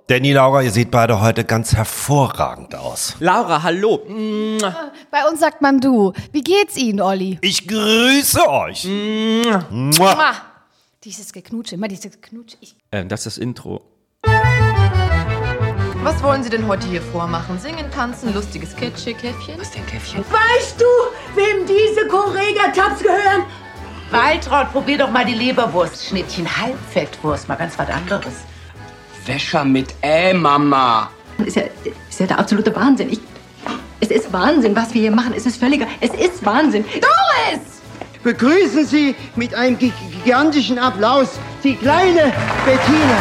Danny, Laura, ihr seht beide heute ganz hervorragend aus. Laura, hallo. Bei uns sagt man du. Wie geht's Ihnen, Olli? Ich grüße euch. Mua. Dieses Geknutsche, immer dieses Geknutsche. Das ist das Intro. Was wollen Sie denn heute hier vormachen? Singen, tanzen, lustiges Käffchen? Was denn, Käffchen? Weißt du, wem diese Correga-Tabs gehören? Waltraud, probier doch mal die Leberwurst. Schnittchen Halbfettwurst, mal ganz was anderes. Wäscher mit Mama. Ist ja der absolute Wahnsinn. Es ist Wahnsinn, was wir hier machen. Es ist Wahnsinn. Doris! Begrüßen Sie mit einem gigantischen Applaus die kleine Bettina.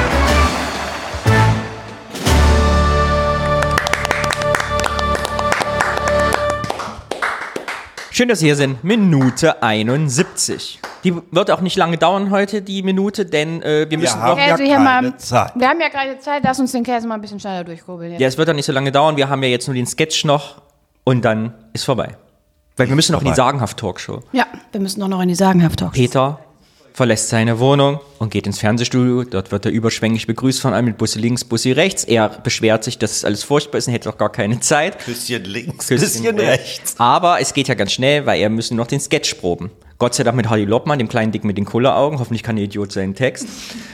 Schön, dass Sie hier sind. Minute 71. Die wird auch nicht lange dauern heute, die Minute, denn wir müssen noch... Käse hier keine Zeit. Wir haben ja gerade Zeit, lass uns den Käse mal ein bisschen schneller durchkurbeln. Ja, es wird auch nicht so lange dauern. Wir haben ja jetzt nur den Sketch noch und dann ist vorbei. Weil wir müssen noch in die Sagenhaft-Talkshow. Ja, wir müssen doch noch in die Sagenhaft-Talkshow. Peter verlässt seine Wohnung und geht ins Fernsehstudio. Dort wird er überschwänglich begrüßt von einem mit Bussi links, Bussi rechts. Er beschwert sich, dass es alles furchtbar ist und hätte auch gar keine Zeit. Küsschen links, Küsschen rechts. Aber es geht ja ganz schnell, weil er müssen noch den Sketch proben. Gott sei Dank mit Hardy Loppmann, dem kleinen Dicken mit den Kulleraugen. Hoffentlich kann der Idiot seinen Text.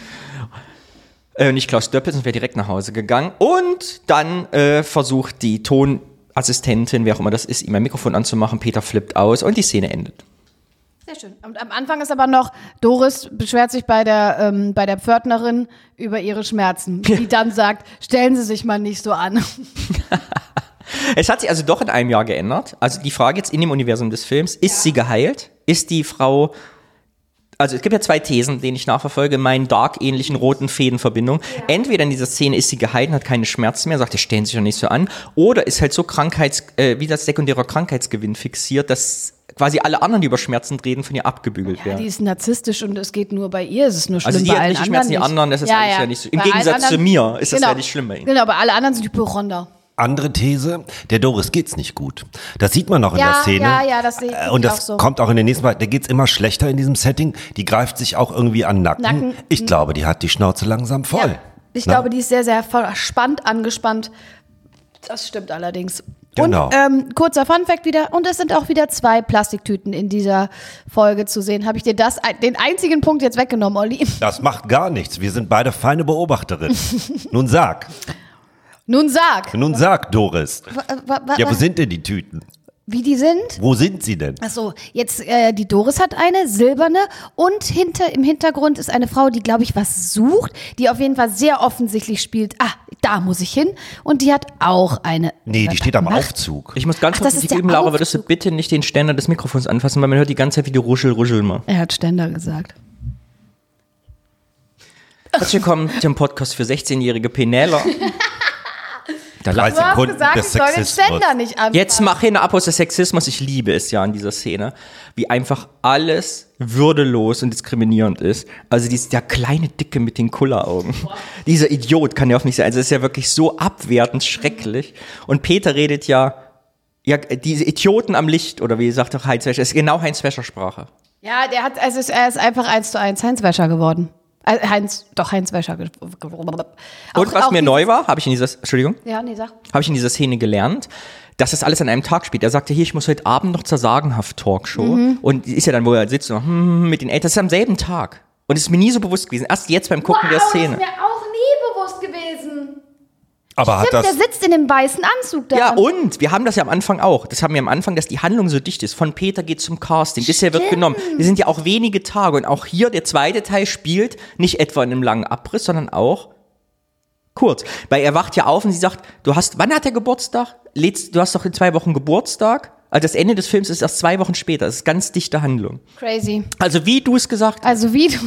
Nicht Klaus Döppel, sonst wäre direkt nach Hause gegangen. Und dann versucht die Tonassistentin, wer auch immer das ist, ihm ein Mikrofon anzumachen. Peter flippt aus und die Szene endet. Sehr schön. Und am Anfang ist aber noch, Doris beschwert sich bei der Pförtnerin über ihre Schmerzen, die dann sagt, stellen Sie sich mal nicht so an. Es hat sich also doch in einem Jahr geändert. Also die Frage jetzt in dem Universum des Films, ist sie geheilt? Ist die Frau, also es gibt ja zwei Thesen, denen ich nachverfolge, in meinen Dark-ähnlichen roten Fädenverbindungen. Ja. Entweder in dieser Szene ist sie geheilt und hat keine Schmerzen mehr, sagt, stellen Sie sich doch nicht so an. Oder ist halt so wie das sekundäre Krankheitsgewinn fixiert, dass quasi alle anderen, die über Schmerzen reden, von ihr abgebügelt werden. Die ist narzisstisch und es geht nur bei ihr, es ist nur schlimm, also die bei hat allen richtig anderen Schmerzen, die anderen, das ist alles ja nicht so. Im Bei Gegensatz allen zu anderen, mir ist das ja nicht schlimm bei ihnen. Genau, bei alle anderen sind die Hypochonder. Andere These, der Doris geht's nicht gut. Das sieht man noch in der Szene. Ja, das sehe ich und das auch so. kommt auch in den nächsten Mal. Der geht's immer schlechter in diesem Setting. Die greift sich auch irgendwie an den Nacken. Ich glaube, die hat die Schnauze langsam voll. Ja, ich glaube, die ist sehr, sehr verspannt, angespannt. Das stimmt allerdings. Genau. Und kurzer Funfact wieder, und es sind auch wieder 2 Plastiktüten in dieser Folge zu sehen. Habe ich dir den einzigen Punkt jetzt weggenommen, Olli? Das macht gar nichts. Wir sind beide feine Beobachterinnen. Nun sag. Nun sag, Doris. Ja, wo sind denn die Tüten? Wie die sind? Wo sind sie denn? Achso, jetzt die Doris hat eine silberne und im Hintergrund ist eine Frau, die, glaube ich, was sucht, die auf jeden Fall sehr offensichtlich spielt, da muss ich hin, und die hat auch eine. Nee, die steht am Aufzug. Ich muss ganz kurz mit dir üben, Laura, würdest du bitte nicht den Ständer des Mikrofons anfassen, weil man hört die ganze Zeit, wie du ruschel mal. Er hat Ständer gesagt. Herzlich willkommen zum Podcast für 16-jährige Penäler. Du hast gesagt, ich soll den Ständer nicht anfassen. Jetzt mach hin ab aus der Sexismus. Ich liebe es ja in dieser Szene, wie einfach alles würdelos und diskriminierend ist. Also der kleine Dicke mit den Kulleraugen. Dieser Idiot kann ja auch nicht sein. Also es ist ja wirklich so abwertend schrecklich. Und Peter redet ja, diese Idioten am Licht, oder wie sagt doch Heinz Wäscher, ist genau Heinz Wäscher Sprache. Ja, er ist einfach 1:1 Heinz Wäscher geworden. Heinz Wäscher. Und was mir neu war, habe ich in dieser Szene gelernt, dass das alles an einem Tag spielt. Er sagte, hier, ich muss heute Abend noch zur Sagenhaft-Talkshow. Und ist ja dann, wo er sitzt, noch mit den Eltern. Das ist am selben Tag. Und es ist mir nie so bewusst gewesen. Erst jetzt beim Gucken der Szene. Das ist mir auch nie bewusst gewesen. Aber Stimmt, der sitzt in dem weißen Anzug da. Ja, und wir haben das ja am Anfang auch. Das haben wir am Anfang, dass die Handlung so dicht ist. Von Peter geht zum Casting, bisher wird genommen. Wir sind ja auch wenige Tage. Und auch hier, der zweite Teil spielt nicht etwa in einem langen Abriss, sondern auch kurz. Weil er wacht ja auf und sie sagt, wann hat er Geburtstag? Du hast doch in 2 Wochen Geburtstag. Also das Ende des Films ist erst 2 Wochen später. Das ist ganz dichte Handlung. Crazy. Also wie du es gesagt hast.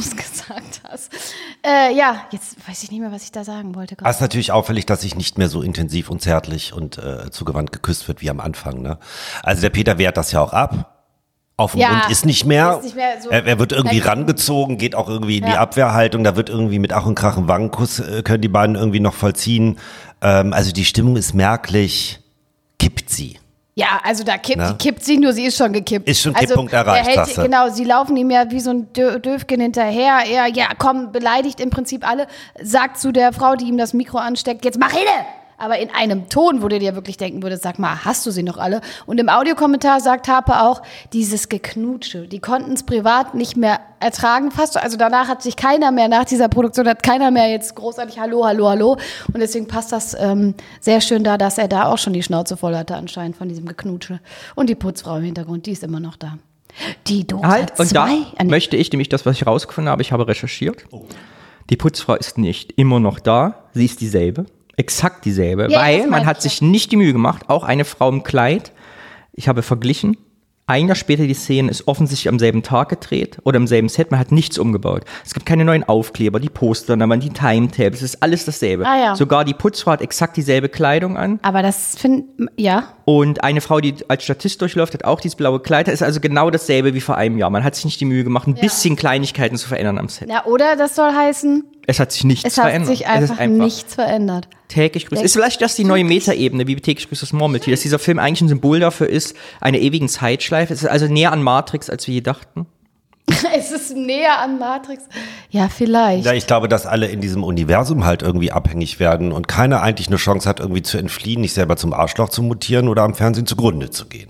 Jetzt weiß ich nicht mehr, was ich da sagen wollte. Es ist natürlich auffällig, dass sich nicht mehr so intensiv und zärtlich und zugewandt geküsst wird wie am Anfang. Ne? Also der Peter wehrt das ja auch ab. Auf dem Mund ist nicht mehr. So, er wird irgendwie rangezogen, geht auch irgendwie in die Abwehrhaltung. Da wird irgendwie mit Ach und Krach einen Wangenkuss, können die beiden irgendwie noch vollziehen. Also die Stimmung ist merklich, kippt sie. Ja, also die kippt sich nur, sie ist schon gekippt. Ist schon Kipppunkt erreicht, sagst du. Genau, sie laufen ihm ja wie so ein Döfken hinterher. Er, beleidigt im Prinzip alle, sagt zu der Frau, die ihm das Mikro ansteckt, jetzt mach hin! Aber in einem Ton, wo du dir wirklich denken würdest, sag mal, hast du sie noch alle? Und im Audiokommentar sagt Harpe auch, dieses Geknutsche, die konnten es privat nicht mehr ertragen fast. Also danach hat sich keiner mehr, nach dieser Produktion hat keiner mehr jetzt großartig Hallo. Und deswegen passt das sehr schön da, dass er da auch schon die Schnauze voll hatte anscheinend von diesem Geknutsche. Und die Putzfrau im Hintergrund, die ist immer noch da. Die Dose 2. Und da möchte ich nämlich das, was ich rausgefunden habe, ich habe recherchiert. Die Putzfrau ist nicht immer noch da, sie ist dieselbe. Exakt dieselbe, weil man hat sich nicht die Mühe gemacht, auch eine Frau im Kleid, ich habe verglichen, ein Jahr später die Szene ist offensichtlich am selben Tag gedreht oder im selben Set, man hat nichts umgebaut. Es gibt keine neuen Aufkleber, die Poster, die Timetabs, es ist alles dasselbe. Sogar die Putzfrau hat exakt dieselbe Kleidung an. Aber das Und eine Frau, die als Statist durchläuft, hat auch dieses blaue Kleid, das ist also genau dasselbe wie vor einem Jahr. Man hat sich nicht die Mühe gemacht, ein bisschen Kleinigkeiten zu verändern am Set. Ja, oder das soll heißen, es hat sich nichts verändert. Es hat sich einfach nichts verändert. Täglich grüßt. Ist vielleicht das die neue Metaebene, wie täglich grüßt das Murmeltier, dass dieser Film eigentlich ein Symbol dafür ist, eine ewigen Zeitschleife. Es ist also näher an Matrix, als wir je dachten. Es ist näher an Matrix. Ja, vielleicht. Ja, ich glaube, dass alle in diesem Universum halt irgendwie abhängig werden und keiner eigentlich eine Chance hat, irgendwie zu entfliehen, nicht selber zum Arschloch zu mutieren oder am Fernsehen zugrunde zu gehen.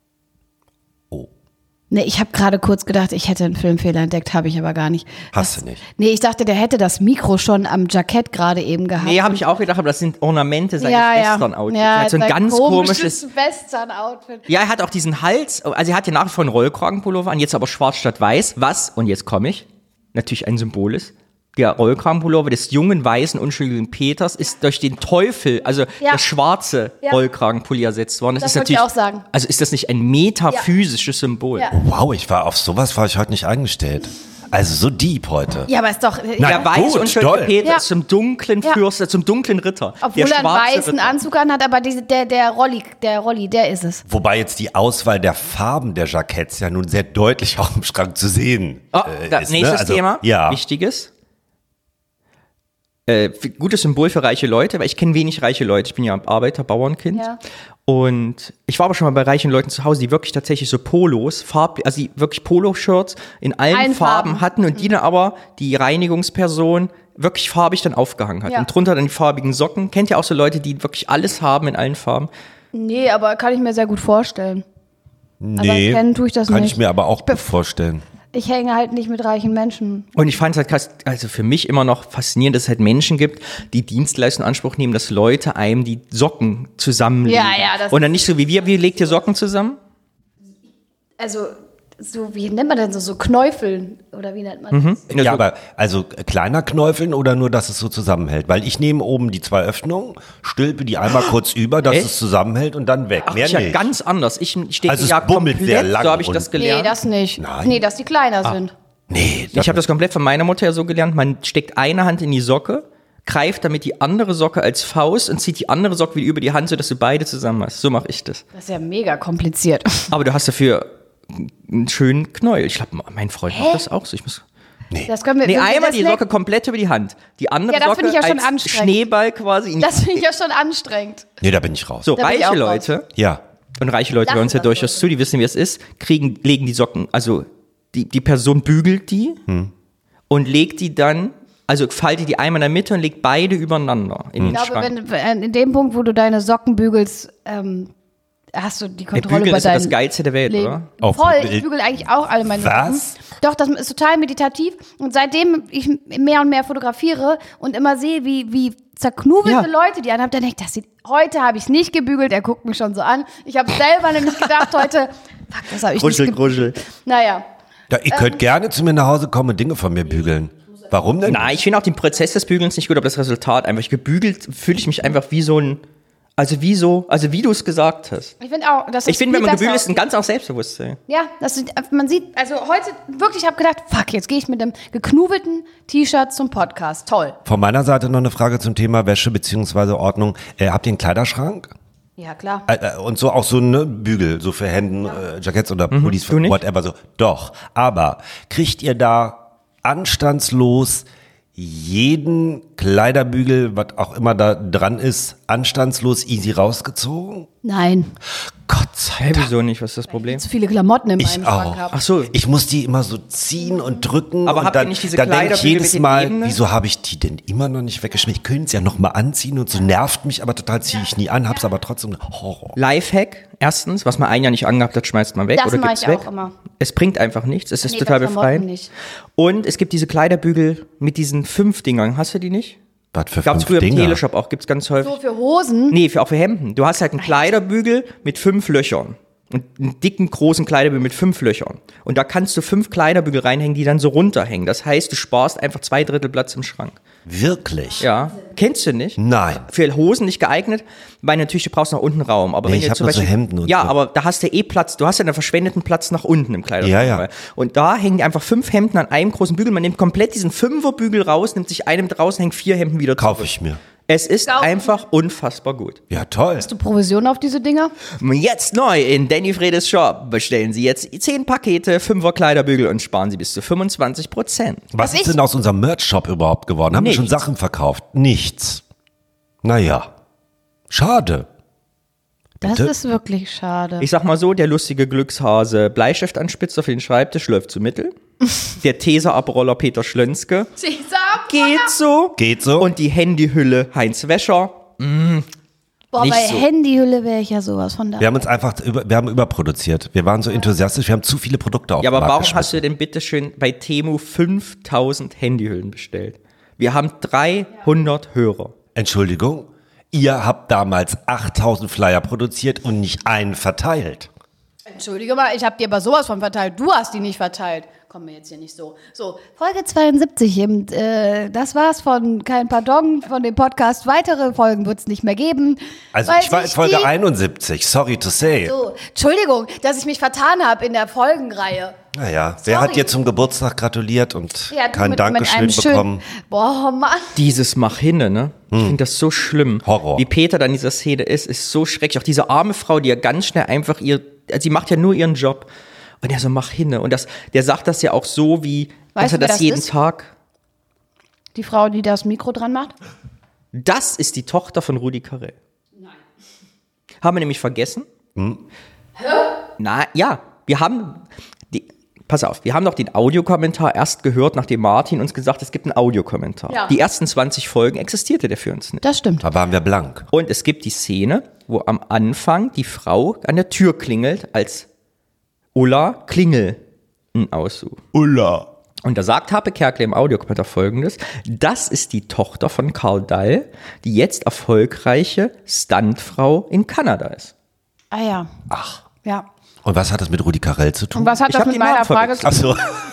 Nee, ich habe gerade kurz gedacht, ich hätte einen Filmfehler entdeckt, habe ich aber gar nicht. Hast du nicht? Nee, ich dachte, der hätte das Mikro schon am Jackett gerade eben gehabt. Nee, habe ich auch gedacht, aber das sind Ornamente seines Western-Outfits. Ja, halt so ein ganz komisches Western-Outfit. Ja, er hat auch diesen Hals, also er hat ja nach wie vor einen Rollkragenpullover an, jetzt aber schwarz statt weiß, was, und jetzt komme ich, natürlich ein Symbol ist. Der Rollkragenpullover des jungen, weißen, unschuldigen Peters ist durch den Teufel, also der schwarze Rollkragenpulli ersetzt worden. Das wollte ich auch sagen. Also ist das nicht ein metaphysisches Symbol? Ja. Wow, auf sowas war ich heute nicht eingestellt. Also so deep heute. Ja, aber ist doch... Der weiße, unschuldige Peter zum dunklen Fürst, zum dunklen Ritter. Obwohl er einen weißen Ritter. Anzug anhat, aber der Rolli, der ist es. Wobei jetzt die Auswahl der Farben der Jacketts ja nun sehr deutlich auch im Schrank zu sehen ist. Nächstes Thema, wichtiges. Gutes Symbol für reiche Leute, weil ich kenne wenig reiche Leute. Ich bin ja Arbeiter, Bauernkind. Ja. Und ich war aber schon mal bei reichen Leuten zu Hause, die wirklich tatsächlich so Polos, also die wirklich Polo-Shirts in allen Farben hatten und die dann aber die Reinigungsperson wirklich farbig dann aufgehangen hat. Ja. Und drunter dann die farbigen Socken. Kennt ihr auch so Leute, die wirklich alles haben in allen Farben? Nee, aber kann ich mir sehr gut vorstellen. Nee, kennen tue ich das kann nicht. Ich mir aber auch gut vorstellen. Ich hänge halt nicht mit reichen Menschen. Und ich fand es halt also für mich immer noch faszinierend, dass es halt Menschen gibt, die Dienstleistung in Anspruch nehmen, dass Leute einem die Socken zusammenlegen. Ja, das und dann nicht so wie wir, wie legt ihr Socken zusammen? Also, so, wie nennt man denn so Knäufeln? Oder wie nennt man das? Ja, aber also kleiner Knäufeln oder nur, dass es so zusammenhält? Weil ich nehme oben die 2 Öffnungen, stülpe die einmal kurz über, dass es zusammenhält und dann weg. Mehr nicht. Ja, ganz anders. Ich stehe also es bummelt sehr lang. So habe ich das gelernt. Nee, das nicht. Nein. Nee, dass die kleiner sind. Nee. Ich habe das komplett von meiner Mutter ja so gelernt. Man steckt eine Hand in die Socke, greift damit die andere Socke als Faust und zieht die andere Socke wieder über die Hand, sodass du beide zusammen hast. So mache ich das. Das ist ja mega kompliziert. Aber du hast dafür einen schönen Knäuel. Ich glaube, mein Freund macht das auch so. Das können wir, einmal die Socke komplett über die Hand. Die andere das Socke ich ja schon als Schneeball quasi. Das finde ich ja schon anstrengend. Nee, da bin ich raus. So, reiche Leute. Ja. Und reiche Leute hören uns ja durchaus zu, die wissen, wie es ist, legen die Socken, also die Person bügelt die und legt die dann, also faltet die einmal in der Mitte und legt beide übereinander in den Schrank. Ich glaube, in dem Punkt, wo du deine Socken bügelst, hast du die Kontrolle über dein Leben. Bügeln ist ja das Geilste der Welt, oder? Voll, ich bügel eigentlich auch alle meine Socken. Doch, das ist total meditativ. Und seitdem ich mehr und mehr fotografiere und immer sehe, wie zerknubelte Leute die anhaben, dann denke ich, heute habe ich es nicht gebügelt, er guckt mich schon so an. Ich habe selber nämlich gedacht, heute, fuck, das habe ich nicht gebügelt. Gruschel. Naja. Ja, ihr könnt gerne zu mir nach Hause kommen und Dinge von mir bügeln. Warum denn? Nein, ich finde auch den Prozess des Bügelns nicht gut, aber das Resultat einfach. Gebügelt fühle ich mich einfach wie so ein, wie du es gesagt hast. Ich finde auch, das ist Ich finde, wenn man gebügelt ist, ein ganz auch Selbstbewusstsein. Ja, man sieht, also heute wirklich, ich habe gedacht, fuck, jetzt gehe ich mit dem geknubelten T-Shirt zum Podcast. Toll. Von meiner Seite noch eine Frage zum Thema Wäsche bzw. Ordnung. Habt ihr einen Kleiderschrank? Ja, klar. Und so auch so eine Bügel, so für Hemden, Jackets oder Pullis, whatever so. Doch, aber kriegt ihr da anstandslos jeden Kleiderbügel, was auch immer da dran ist, anstandslos easy rausgezogen? Nein. Gott sei Dank. Wieso nicht? Was ist das Problem? Zu viele Klamotten in meinem Schrank auch. habe. Ach so. Ich muss die immer so ziehen und drücken. Aber und habt ihr nicht diese dann denke ich Kleiderbügel jedes mit den Mal, Ebenen? wieso habe ich die denn immer noch nicht weggeschmissen? Ich könnte es ja noch mal anziehen und so nervt mich, aber total ziehe ich nie an, hab's aber trotzdem Horror. Lifehack, erstens, was man ein Jahr nicht angehabt hat, schmeißt man weg Das oder mache gibt's ich weg. auch immer. Es bringt einfach nichts, es ist Nee, total bei Klamotten befreiend. nicht. Und es gibt diese Kleiderbügel mit diesen 5 Dingern. Hast du die nicht? Was für Gab's 5 früher im Dinger? Teleshop auch, gibt's ganz häufig. So für Hosen? Nee, auch für Hemden. Du hast halt einen Kleiderbügel mit 5 Löchern. Und einen dicken, großen Kleiderbügel mit 5 Löchern. Und da kannst du 5 Kleiderbügel reinhängen, die dann so runterhängen. Das heißt, du sparst einfach 2/3 Platz im Schrank. Wirklich? Ja. Kennst du nicht? Nein. Für Hosen nicht geeignet, weil natürlich du brauchst nach unten Raum. Aber Nee, wenn ich du hab zum nur so Beispiel, Hemden und ja, so. aber da hast du Platz. Du hast ja einen verschwendeten Platz nach unten im Kleiderbügel. Ja, ja. Und da hängen einfach 5 Hemden an einem großen Bügel. Man nimmt komplett diesen 5er-Bügel raus, nimmt sich einem draußen, hängt 4 Hemden wieder zurück. Kaufe ich mir. Es ist einfach unfassbar gut. Ja, toll. Hast du Provision auf diese Dinger? Jetzt neu in Danny Fredes Shop. Bestellen Sie jetzt 10 Pakete 5er Kleiderbügel und sparen Sie bis zu 25%. Was ist denn aus unserem Merch-Shop überhaupt geworden? Haben wir schon Nichts. Sachen verkauft? Nichts. Naja. Schade. Das Bitte? ist wirklich schade. Ich sag mal so, der lustige Glückshase Bleistiftanspitzer für den Schreibtisch läuft zu Mittel. Der Teser-Abroller Peter Schlönske geht so. Geht so. Und die Handyhülle Heinz Wäscher. Boah, nicht bei so. Handyhülle wäre ich ja sowas von da. Wir haben uns einfach, wir haben überproduziert. Wir waren so enthusiastisch, wir haben zu viele Produkte auf Ja, den aber Markt warum geschmissen. hast du denn bitte schön bei Temu 5000 Handyhüllen bestellt? Wir haben 300 Hörer. Entschuldigung, ihr habt damals 8000 Flyer produziert und nicht einen verteilt. Entschuldige mal, ich habe dir aber sowas von verteilt. Du hast die nicht verteilt. Komm mir jetzt hier nicht so. So, Folge 72. Das war's von Kein Pardon, von dem Podcast. Weitere Folgen wird's nicht mehr geben. Also weil ich war in sich Folge die- 71, sorry to say. So, Entschuldigung, dass ich mich vertan habe in der Folgenreihe. Naja, wer hat Sorry. dir zum Geburtstag gratuliert und Ja, du kein mit Dankeschön einem schönen- bekommen? Boah, Mann. Dieses Mach hinne, ne? Ich finde das so schlimm. Horror. Wie Peter dann in dieser Szene ist so schrecklich. Auch diese arme Frau, die ja ganz schnell einfach sie macht ja nur ihren Job. Und er so, mach hinne. Und der sagt das ja auch so, wie, Weißt dass er du, wer das das jeden ist? Tag. Die Frau, die das Mikro dran macht? Das ist die Tochter von Rudi Carrell. Nein. Haben wir nämlich vergessen? Na, ja. Wir haben, pass auf, wir haben noch den Audiokommentar erst gehört, nachdem Martin uns gesagt hat, es gibt einen Audiokommentar. Ja. Die ersten 20 Folgen existierte der für uns nicht. Das stimmt. Da waren wir blank. Und es gibt die Szene, wo am Anfang die Frau an der Tür klingelt, als Ulla Klingel aussucht. Ulla. Und da sagt Harpe Kerkeling im Audiokommentar Folgendes: Das ist die Tochter von Karl Dall, die jetzt erfolgreiche Stuntfrau in Kanada ist. Ah ja. Ach. Ja. Und was hat das mit Rudi Carrell zu tun? Und was hat Ich das hab mit die meiner Namen Frage zu Ach so.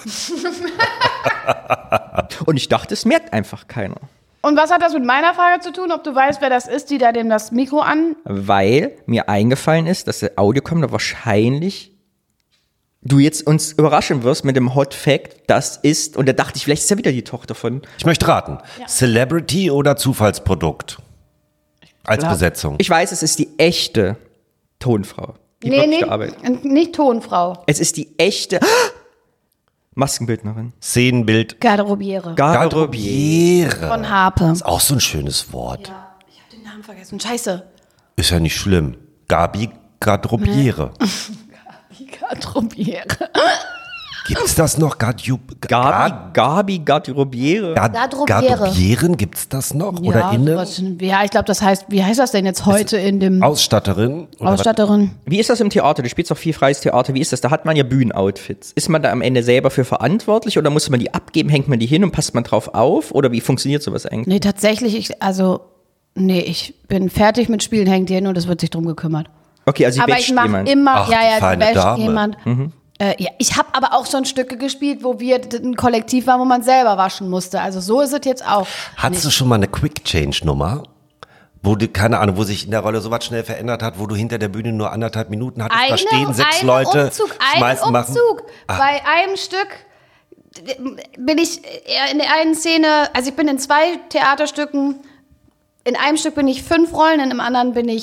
Und ich dachte, es merkt einfach keiner. Und was hat das mit meiner Frage zu tun, ob du weißt, wer das ist, die da dem das Mikro an... Weil mir eingefallen ist, dass der Audiokommentar wahrscheinlich du jetzt uns überraschen wirst mit dem Hot Fact, das ist, und da dachte ich, vielleicht ist ja wieder die Tochter von. Ich möchte raten. Celebrity oder Zufallsprodukt? Als Besetzung. Ich weiß, es ist die echte Tonfrau. Die wirklich arbeitet. nicht Tonfrau. Es ist die echte Maskenbildnerin. Szenenbild. Garderobiere. Garderobiere. Von Harpe. Ist auch so ein schönes Wort. Ich habe den Namen vergessen. Scheiße. Ist ja nicht schlimm. Gabi Garderobiere. Garderobiere. Gibt's das noch? Gabi Garderobiere. Garderobieren, gibt's das noch? Oder innen? sowas. Ja, ich glaube, das heißt, wie heißt das denn jetzt heute in dem Ausstatterin? Oder Ausstatterin? Wie ist das im Theater? Du spielst doch viel freies Theater. Wie ist das? Da hat man ja Bühnenoutfits. Ist man da am Ende selber für verantwortlich oder muss man die abgeben? Hängt man die hin und passt man drauf auf? Oder wie funktioniert sowas eigentlich? Nee, tatsächlich, ich bin fertig mit Spielen, hängt hier hin und es wird sich drum gekümmert. Okay, also Aber wäscht ich mache jemand. immer, Ach, ja, die ja, feine wäscht Dame. jemand. Ja, ich habe aber auch schon Stücke gespielt, wo wir ein Kollektiv waren, wo man selber waschen musste. Also so ist es jetzt auch. Hattest du schon mal eine Quick-Change-Nummer? Wo du, keine Ahnung, wo sich in der Rolle sowas schnell verändert hat, wo du hinter der Bühne nur 1,5 Minuten hattest, da stehen 6 Leute, schmeißen, machen. Bei einem Stück bin ich in der einen Szene, ich bin in 2 Theaterstücken, in einem Stück bin ich 5 Rollen, in dem anderen bin ich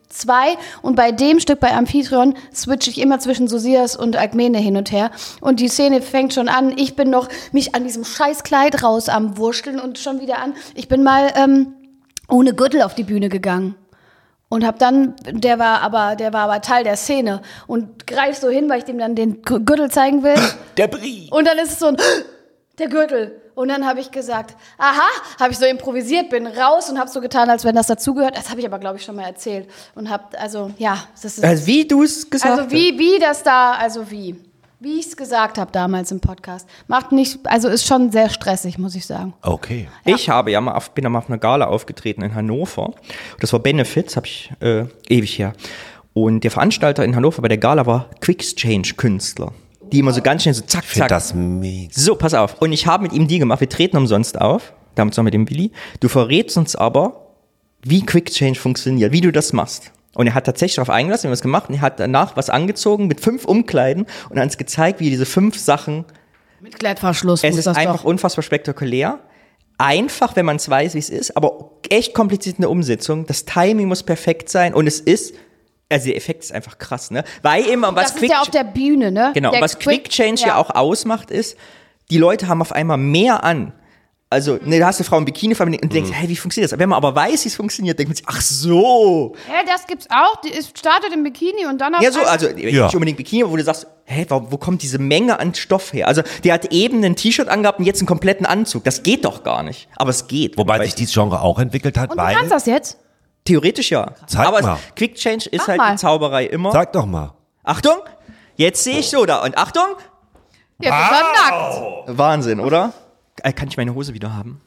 2 und bei dem Stück bei Amphitryon switche ich immer zwischen Sosias und Alkmene hin und her und die Szene fängt schon an, ich bin noch mich an diesem scheiß Kleid raus am Wursteln und schon wieder an, ich bin mal ohne Gürtel auf die Bühne gegangen und hab dann, der war aber Teil der Szene und greif so hin, weil ich dem dann den Gürtel zeigen will. Der Brie! Und dann ist es so ein, der Gürtel. Und dann habe ich gesagt, aha, habe ich so improvisiert, bin raus und habe so getan, als wenn das dazugehört. Das habe ich aber, glaube ich, schon mal erzählt. Und habe, also, ja. Das ist, also wie du es gesagt hast. Also wie das da, also wie ich es gesagt habe damals im Podcast. Macht nicht, also ist schon sehr stressig, muss ich sagen. Okay. Ja. Ich bin ja mal auf einer Gala aufgetreten in Hannover. Das war Benefits, habe ich ewig her. Und der Veranstalter in Hannover bei der Gala war Quick-Change-Künstler. Die immer so ganz schnell so zack, Ich finde zack. das mega. So, pass auf. Und ich habe mit ihm die gemacht. Wir treten umsonst auf. Damals noch mit dem Willi. Du verrätst uns aber, wie Quick Change funktioniert, wie du das machst. Und er hat tatsächlich darauf eingelassen, wir haben was gemacht. Und er hat danach was angezogen mit 5 Umkleiden und hat uns gezeigt, wie er diese 5 Sachen. Mit Klettverschluss. Es ist einfach unfassbar spektakulär. Einfach, wenn man es weiß, wie es ist. Aber echt kompliziert in der Umsetzung. Das Timing muss perfekt sein. Und es ist... Also der Effekt ist einfach krass, ne? Weil immer was das ist ja auf der Bühne, ne? Genau, was Quick Change ja auch ausmacht, ist, die Leute haben auf einmal mehr an. Also, ne, da hast du Frau im Bikini und du denkst, hey, wie funktioniert das? Wenn man aber weiß, wie es funktioniert, denkt man sich, ach so. Hä, das gibt's auch. Es startet im Bikini und dann auf Ja, so, also nicht unbedingt Bikini, wo du sagst, hä, wo kommt diese Menge an Stoff her? Also, der hat eben ein T-Shirt angehabt und jetzt einen kompletten Anzug. Das geht doch gar nicht. Aber es geht. Wobei sich dieses Genre auch entwickelt hat, und weil... du kannst das jetzt? Theoretisch ja. Zeig aber mal. Quick Change ist Mach halt mal. die Zauberei immer. Sag doch mal. Achtung, jetzt sehe ich so da. Und Achtung, Jetzt ist er nackt. Wahnsinn, oder? Kann ich meine Hose wieder haben?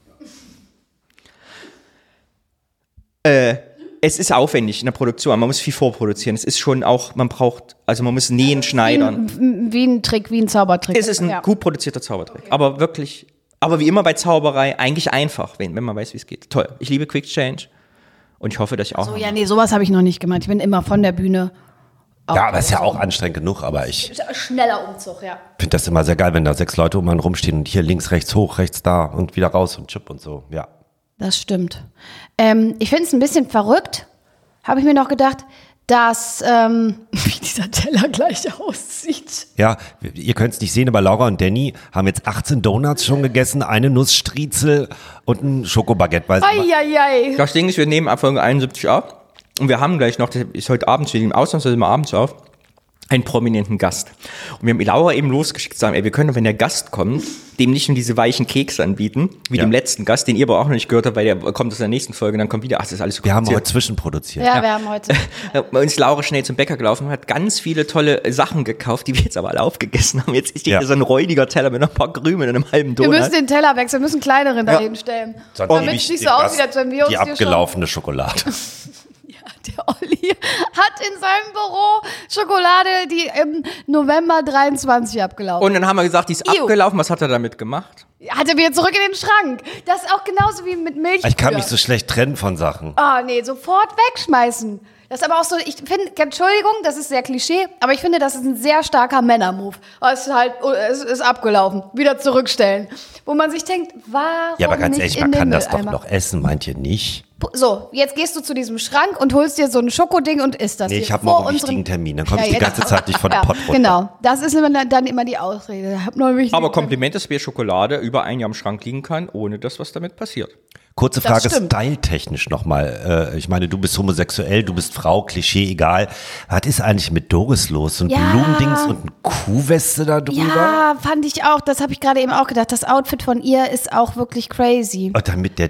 Es ist aufwendig in der Produktion. Man muss viel vorproduzieren. Es ist schon auch, man muss nähen, schneidern. Wie ein Trick, wie ein Zaubertrick. Es ist ein gut produzierter Zaubertrick. Okay. Aber wirklich, wie immer bei Zauberei, eigentlich einfach, wenn man weiß, wie es geht. Toll. Ich liebe Quick Change. Und ich hoffe, dass ich auch. So, ja, nee, sowas habe ich noch nicht gemacht. Ich bin immer von der Bühne. Ja, aber ist ja auch anstrengend genug, aber ich schneller Umzug, ja. finde das immer sehr geil, wenn da 6 Leute um einen rumstehen und hier links, rechts, hoch, rechts, da und wieder raus und Chip und so, ja. Das stimmt. Ich finde es ein bisschen verrückt, habe ich mir noch gedacht, dass, wie dieser Teller gleich aussieht. Ja, ihr könnt es nicht sehen, aber Laura und Danny haben jetzt 18 Donuts schon gegessen, eine Nussstriezel und ein Schokobaguette. Eieiei. Das Ding ist, wir nehmen ab Folge 71 auf und wir haben gleich noch, das ist heute Abend, wir nehmen ausnahmsweise mal abends auf, einen prominenten Gast. Und wir haben Laura eben losgeschickt, sagen, ey, wir können, wenn der Gast kommt, dem nicht nur diese weichen Kekse anbieten, wie dem letzten Gast, den ihr aber auch noch nicht gehört habt, weil der kommt aus der nächsten Folge, dann kommt wieder, ach, das ist alles so Wir haben heute zwischenproduziert. Ja, wir haben heute. Bei uns ist Laura schnell zum Bäcker gelaufen und hat ganz viele tolle Sachen gekauft, die wir jetzt aber alle aufgegessen haben. Jetzt ist hier so ein räudiger Teller mit noch ein paar Krümeln und einem halben Donut. Wir müssen den Teller wechseln, wir müssen kleineren dahin stellen. Damit es nicht so aussieht, als wenn wir uns die hier abgelaufene Schokolade. Der Olli hat in seinem Büro Schokolade, die im November 23 abgelaufen. Und dann haben wir gesagt, die ist abgelaufen. Was hat er damit gemacht? Hat er wieder zurück in den Schrank. Das ist auch genauso wie mit Milch. Ich kann mich so schlecht trennen von Sachen. Oh nee, sofort wegschmeißen. Das ist aber auch so, ich finde, Entschuldigung, das ist sehr Klischee, aber ich finde, das ist ein sehr starker Männermove. Es ist abgelaufen. Wieder zurückstellen. Wo man sich denkt, warum Ja, aber ganz nicht ehrlich, in man den kann das doch Mülleimer? noch essen, meint ihr nicht? So, jetzt gehst du zu diesem Schrank und holst dir so ein Schokoding und isst das. Nee, hier ich habe vor morgen einen unserem- wichtigen Termin, dann komme ich die jetzt- ganze Zeit nicht von ja, Pott runter. Genau, das ist dann immer die Ausrede. Ich hab noch einen wichtigen Aber Termin. Kompliment, dass wir Schokolade über ein Jahr im Schrank liegen kann, ohne dass was damit passiert. Kurze Das Frage, stimmt. styletechnisch nochmal. Ich meine, du bist homosexuell, du bist Frau, Klischee, egal. Was ist eigentlich mit Doris los? So ein Ja. Blumendings und eine Kuhweste da drüber? Ja, fand ich auch. Das habe ich gerade eben auch gedacht. Das Outfit von ihr ist auch wirklich crazy. Und dann mit der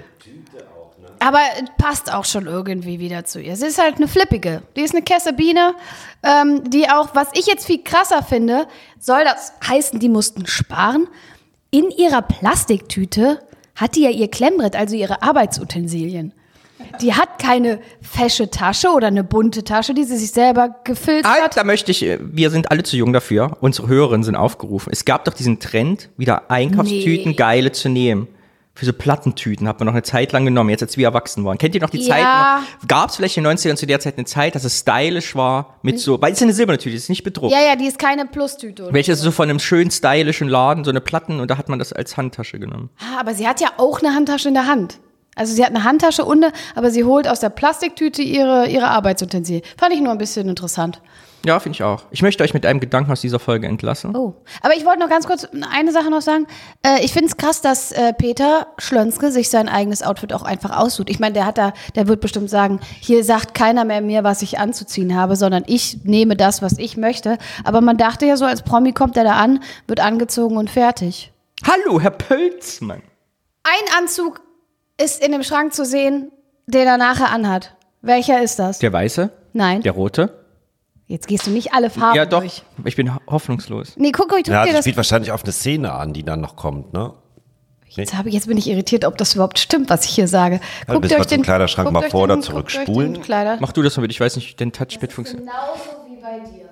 Aber passt auch schon irgendwie wieder zu ihr. Sie ist halt eine Flippige. Die ist eine Kessebine, die auch, was ich jetzt viel krasser finde, soll das heißen, die mussten sparen? In ihrer Plastiktüte hat die ja ihr Klemmbrett, also ihre Arbeitsutensilien. Die hat keine fesche Tasche oder eine bunte Tasche, die sie sich selber gefüllt hat. Da möchte ich, wir sind alle zu jung dafür, unsere Hörerinnen sind aufgerufen. Es gab doch diesen Trend, wieder Einkaufstüten, geile zu nehmen. Für so Plattentüten hat man noch eine Zeit lang genommen, jetzt als wir erwachsen waren. Kennt ihr noch die Zeit? Gab es vielleicht in den 90ern zu der Zeit eine Zeit, dass es stylisch war mit so, weil es ist eine silberne Tüte, ist nicht bedruckt. Ja, die ist keine Plustüte. Oder? Welche so von einem schön stylischen Laden, so eine Platten und da hat man das als Handtasche genommen. Aber sie hat ja auch eine Handtasche in der Hand. Also sie hat eine Handtasche aber sie holt aus der Plastiktüte ihre Arbeitsutensilien. Fand ich nur ein bisschen interessant. Ja, finde ich auch. Ich möchte euch mit einem Gedanken aus dieser Folge entlassen. Oh, aber ich wollte noch ganz kurz eine Sache noch sagen. Ich finde es krass, dass Peter Schlönske sich sein eigenes Outfit auch einfach aussucht. Ich meine, der wird bestimmt sagen, hier sagt keiner mehr mir, was ich anzuziehen habe, sondern ich nehme das, was ich möchte. Aber man dachte ja so, als Promi kommt er da an, wird angezogen und fertig. Hallo, Herr Pölzmann. Ein Anzug ist in dem Schrank zu sehen, den er nachher anhat. Welcher ist das? Der weiße? Nein. Der rote? Jetzt gehst du nicht alle Farben Ja, doch. durch. Ich bin hoffnungslos. Nee, guck euch Ja, dir das das. spielt wahrscheinlich auf eine Szene an, die dann noch kommt, ne? Jetzt bin ich irritiert, ob das überhaupt stimmt, was ich hier sage. Ja, müssen wir zum Kleiderschrank mal vor- oder zurückspulen. Mach du das mal bitte, ich weiß nicht, den Touchpad funktioniert. Genauso wie bei dir.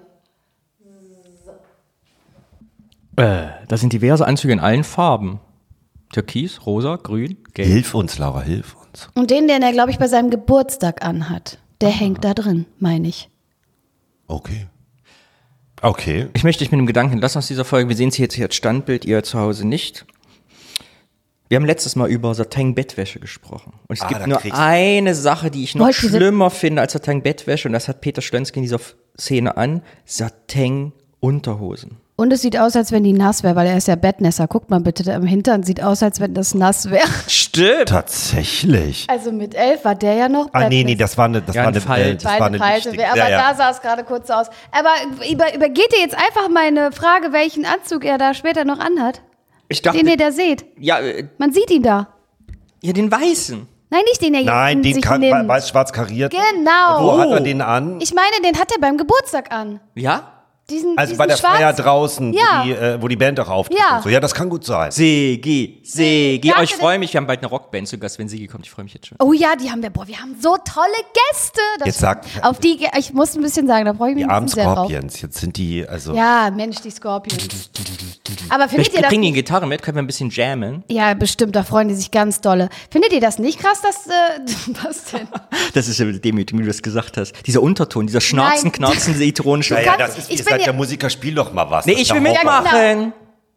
Da sind diverse Anzüge in allen Farben. Türkis, rosa, grün, gelb. Hilf uns, Laura, hilf uns. Und den er, glaube ich, bei seinem Geburtstag anhat, der hängt da drin, meine ich. Okay. Okay. Ich möchte dich mit einem Gedanken entlassen aus dieser Folge. Wir sehen sie jetzt hier als Standbild, ihr zu Hause nicht. Wir haben letztes Mal über Satin-Bettwäsche gesprochen. Und es gibt nur eine Sache, die ich noch schlimmer finde als Satin-Bettwäsche. Und das hat Peter Schlönske in dieser Szene an. Satin-Unterhosen. Und es sieht aus, als wenn die nass wäre, weil er ist ja Bettnässer. Guckt mal bitte, da im Hintern sieht aus, als wenn das nass wäre. Stimmt. Tatsächlich. Also mit 11 war der ja noch Nee, das war eine Falte. Aber da sah es gerade kurz so aus. Aber übergeht ihr jetzt einfach meine Frage, welchen Anzug er da später noch anhat? Ich dachte, den ihr da seht. Ja, man sieht ihn da. Ja, den weißen. Nein, nicht den er Nein, den sich nimmt. weiß-schwarz kariert. Genau. Wo hat er den an? Ich meine, den hat er beim Geburtstag an. Ja? Also bei der Feier draußen, ja. wo die Band auch auftritt. Ja. Und so. Ja, das kann gut sein. Sigi. Oh, ich freue mich, wir haben bald eine Rockband zu Gast, wenn Sigi kommt. Ich freue mich jetzt schon. Oh ja, wir haben so tolle Gäste. Auf die, ich muss ein bisschen sagen, da freue ich mich ein bisschen sehr drauf. Die armen Scorpions, jetzt sind die, also... Ja, Mensch, die Scorpions. Aber findet ihr das... bringen die Gitarre mit, können wir ein bisschen jammen? Ja, bestimmt, da freuen die sich ganz dolle. Findet ihr das nicht krass, dass... was denn? Das ist ja demütig, wie du das gesagt hast. Dieser Unterton, dieser knarzen, ironische... Naja, das ist, ihr seid ja Musiker, spiel doch mal was. Nee, ich will mitmachen. Genau.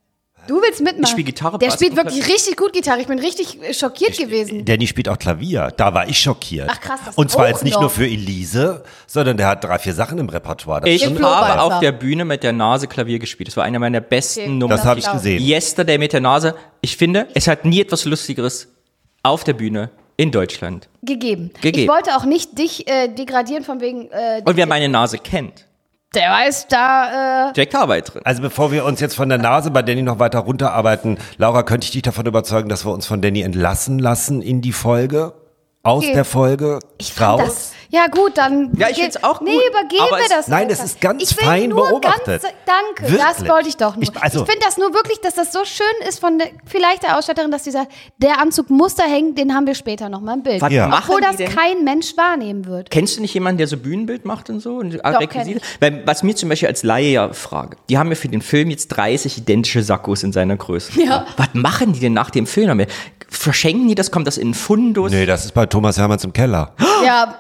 Du willst mitmachen? Ich spiele Gitarre. Der spielt wirklich richtig gut Gitarre. Ich bin richtig schockiert gewesen. Danny spielt auch Klavier. Da war ich schockiert. Ach krass, das Und zwar auch jetzt nicht noch. nur für Elise, sondern der hat 3-4 Sachen im Repertoire. Ich habe auf der Bühne mit der Nase Klavier gespielt. Das war einer meiner besten Nummern. Das habe ich gesehen. Yesterday mit der Nase. Ich finde, es hat nie etwas Lustigeres auf der Bühne in Deutschland gegeben. Ich wollte auch nicht dich degradieren von wegen... Und wer meine Nase kennt. Der weiß da... Direkt Arbeit drin. Also bevor wir uns jetzt von der Nase bei Danny noch weiter runterarbeiten, Laura, könnte ich dich davon überzeugen, dass wir uns von Danny entlassen lassen in die Folge? Aus der Folge? Ich fand das... Ja gut, dann... Ja, ich finde es auch gut. Nee, übergeben wir das. Nein, das ist ganz fein beobachtet. Danke, Wirklich? das wollte ich doch nur. Ich finde das nur wirklich, dass das so schön ist von vielleicht der Ausstatterin, dass der Anzug Muster hängt, den haben wir später nochmal im Bild. Ja. Obwohl das kein Mensch wahrnehmen wird. Kennst du nicht jemanden, der so Bühnenbild macht und so? Und Doch, kenn ich. Weil, was mir zum Beispiel als Laie ja frage, die haben ja für den Film jetzt 30 identische Sakkos in seiner Größe. Ja. Was machen die denn nach dem Film? Verschenken die das? Kommt das in einen Fundus? Nee, das ist bei Thomas Hermanns im Keller. Ja.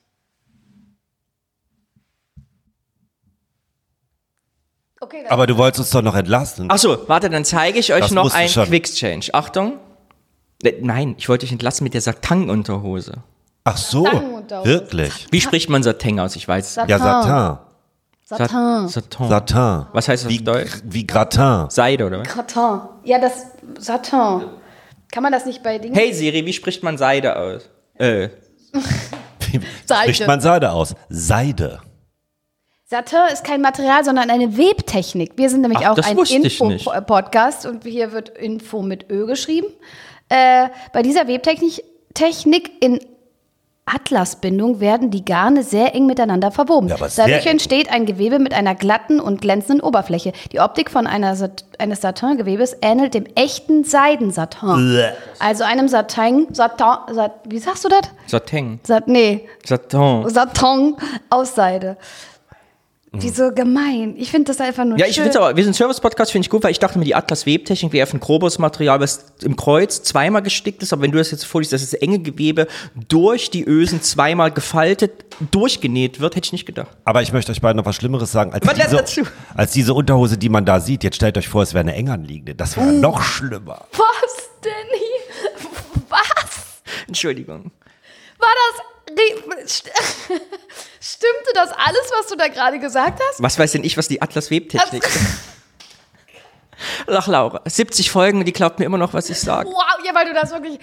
Okay, Aber du wolltest uns doch noch entlassen. Achso, warte, dann zeige ich euch Das noch musst du ein schon. Quick-Change. Achtung. Nein, ich wollte euch entlassen mit der Satin-Unterhose. Ach so, Satin-Unterhose. wirklich? Wie spricht man Satin aus? Ich weiß. Satin. Ja, Satin. Satin. Satin. Satin. Was heißt das Wie, auf Deutsch? wie Gratin. Seide, oder was? Gratin. Ja, das Satin. Kann man das nicht bei Dingen... Hey Siri, wie spricht man Seide aus? Wie spricht man Seide aus? Seide. Satin ist kein Material, sondern eine Webtechnik. Wir sind nämlich Ach, auch das ein wusste ich nicht. Info-Podcast und hier wird Info mit Ö geschrieben. Bei dieser Webtechnik in Atlasbindung werden die Garne sehr eng miteinander verwoben. Ja, aber sehr Dadurch eng. entsteht ein Gewebe mit einer glatten und glänzenden Oberfläche. Die Optik von eines Satin-Gewebes ähnelt dem echten Seidensatin. Also einem Satin, wie sagst du das? Satin. Nee, Satin. Satin aus Seide. Wie so gemein. Ich finde das einfach nur Ja, schön. ich finde es aber, wir sind Service-Podcast, finde ich gut, weil ich dachte mir, die Atlas-Webtechnik wäre ein grobes Material, was im Kreuz zweimal gestickt ist, aber wenn du das jetzt vorliest, dass das enge Gewebe durch die Ösen zweimal gefaltet, durchgenäht wird, hätte ich nicht gedacht. Aber ich möchte euch beiden noch was Schlimmeres sagen. Was lernt dazu? Als diese Unterhose, die man da sieht, jetzt stellt euch vor, es wäre eine eng anliegende. Das wäre noch schlimmer. Was, Danny? Was? Entschuldigung. War das... Stimmte das alles, was du da gerade gesagt hast? Was weiß denn ich, was die Atlas-Webtechnik ist? Ach, Laura, 70 Folgen, die glaubt mir immer noch, was ich sage. Wow, ja, weil du das wirklich,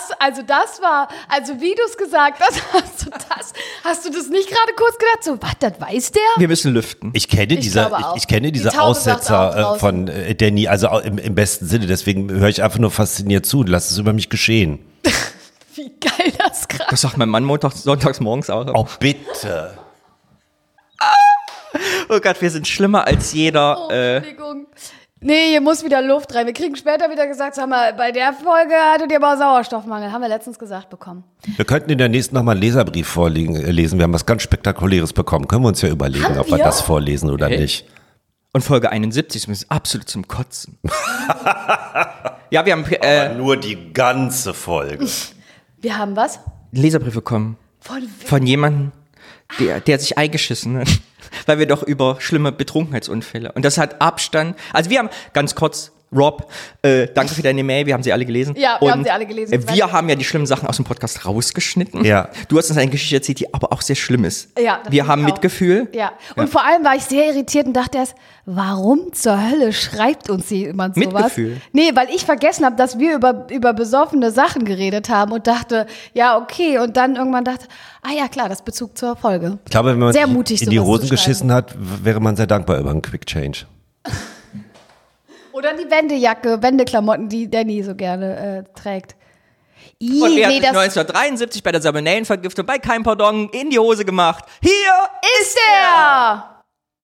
wie du es gesagt hast, hast du das nicht gerade kurz gedacht, so, was, das weiß der? Wir müssen lüften. Ich kenne diese Aussetzer von Danny, also im besten Sinne, deswegen höre ich einfach nur fasziniert zu und lass es über mich geschehen. Wie geil das gerade. Das sagt mein Mann sonntags morgens auch. Oh, bitte. Oh Gott, wir sind schlimmer als jeder. Oh, Entschuldigung. Nee, hier muss wieder Luft rein. Wir kriegen später wieder gesagt, sag mal, bei der Folge hattet ihr aber Sauerstoffmangel. Haben wir letztens gesagt bekommen. Wir könnten in der nächsten nochmal einen Leserbrief lesen. Wir haben was ganz Spektakuläres bekommen. Können wir uns ja überlegen, ob wir das vorlesen oder nicht. Und Folge 71 ist absolut zum Kotzen. Ja, wir haben... aber nur die ganze Folge. Wir haben was? Leserbrief bekommen. Von jemandem, der sich eingeschissen hat. Weil wir doch über schlimme Betrunkenheitsunfälle. Und das hat Abstand. Also wir haben, ganz kurz, Rob, danke für deine Mail, wir haben sie alle gelesen. Ja, wir haben sie alle gelesen. Wir haben ja die schlimmen Sachen aus dem Podcast rausgeschnitten. Ja. Du hast uns eine Geschichte erzählt, die aber auch sehr schlimm ist. Ja, wir haben Mitgefühl. Ja, und vor allem war ich sehr irritiert und dachte erst, warum zur Hölle schreibt uns jemand sowas? Mitgefühl? Nee, weil ich vergessen habe, dass wir über besoffene Sachen geredet haben und dachte, ja, okay. Und dann irgendwann dachte, ja klar, das Bezug zur Folge. Ich glaube, wenn man sehr sich mutig, in die Hosen geschissen hat, wäre man sehr dankbar über einen Quick Change. Oder die Wendeklamotten, die Danny so gerne trägt. Und er hat sich 1973 bei der Salmonellenvergiftung bei Kein Pardon in die Hose gemacht. Hier ist er!